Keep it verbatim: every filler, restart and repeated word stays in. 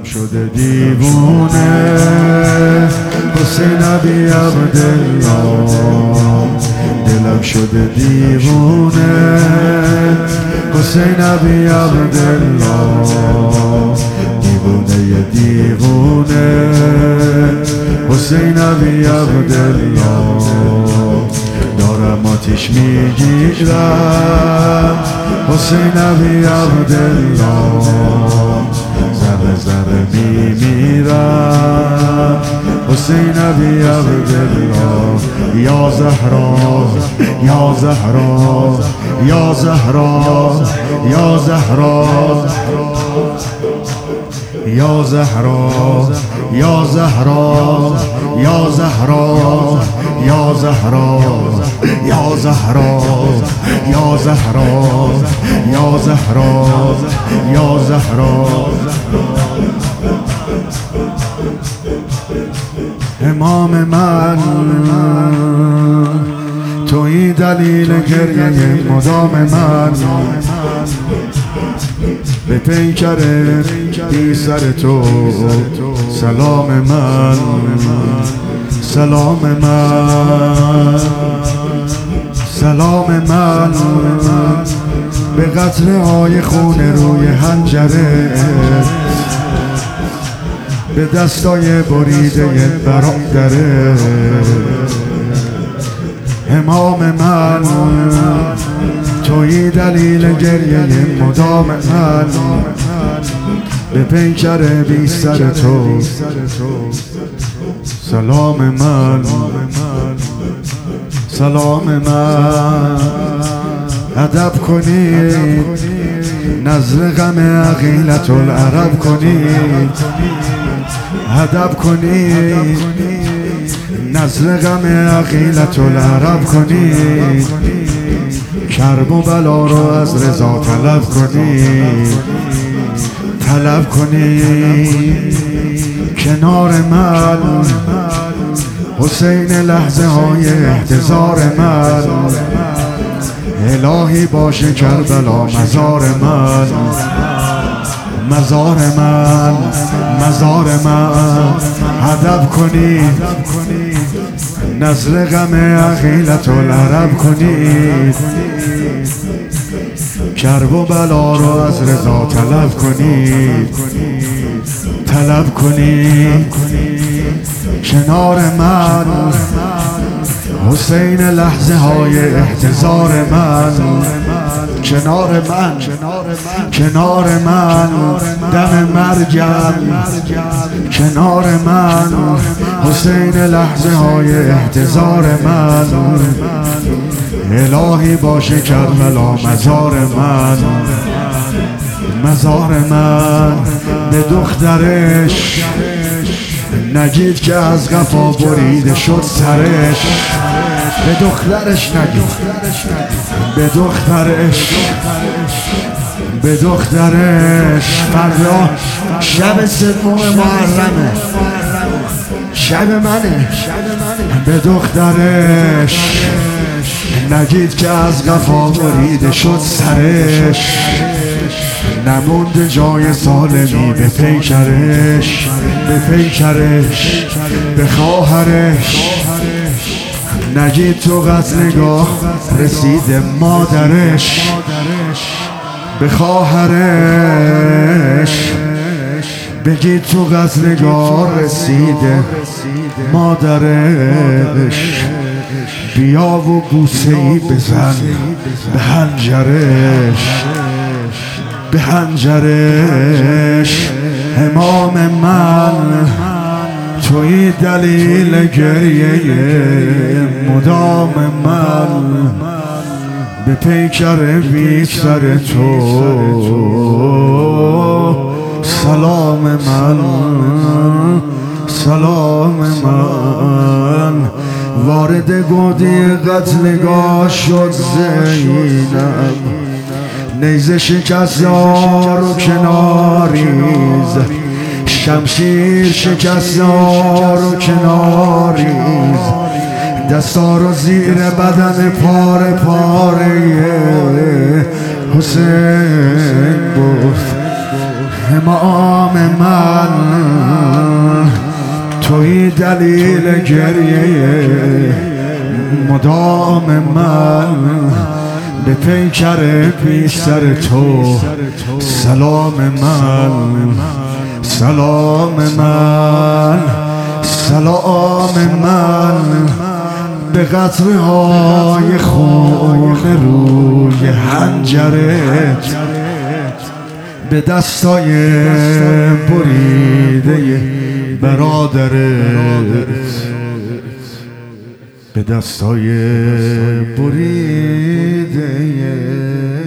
دلم شده دیوونه حسین ابی عبدالله، دلم شده دیوونه حسین ابی عبدالله، دیوونه دیوونه حسین ابی عبدالله، دارم آتیش میگیرم حسین ابی عبدالله، ذره ذره میمیرم حسین ابی عبدالله، یا زهرا یا زهرا یا زهرا یا زهرا یا زهرا یا زهرا یا زهرا یا زهرا یا زهرا یا زهرا یا زهرا یا زهرا، امام من تویی دلیل گریه مدام من، به پیکر بی سر تو سلام من سلام من سلام من، به قطره های خون روی حنجره، به دستای بریده برادره، امام من تویی دلیل گریه مدام من، به پیکر بی سر تو سلام من سلام من، ادب کنید نظر غم عقیلت العرب کنید، ادب کنید نظر غم عقیلت العرب کنید، کرب و بلا رو از رضا طلب کنید طلب کنید کنار من حسین، لحظه های احتضار من، الهی باشه کربلا مزار من مزار من مزار من، ادب کنید نظر غم عقیلت العرب کنید، کرب و بلا رو از رضا طلب کنید طلب کنید کنار من حسین، لحظه های احتضار من، کنار من کنار من دم مرگم، کنار من حسین، لحظه های احتضار من، الهی باشه کربلا مزار من مزار من، به دخترش نگید که از قفا بریده شد سرش، به دخترش نگید به دخترش به دخترش، فردا شب سوم محرمه شب منه، به دخترش نگید که از قفا بریده شد سرش، نمونده جای سالمی به پیکرش به پیکرش به خواهرش، نگید تو قتلگاه رسیده مادرش، به خواهرش بگید تو قتلگاه رسیده مادرش، بیا و بوسه‌ای بزن به حنجرش به حنجرش، امام من توی دلیل گریه مدام من، به پیکر بی سر تو سلام من سلام من، وارد گودی قتلگاه شد زینب، نیزه شکست یار و کناریز، شمشیر شکست یار و کناریز، دستا رو زیر بدن پاره پاره حسین بود، امام من توی دلیل گریه مدام من به پیکر بیشتر تو. سلام من، سلام من، سلام من به قطره های خون روی حنجرت، به دستای بریده برادرت، به دستای بریده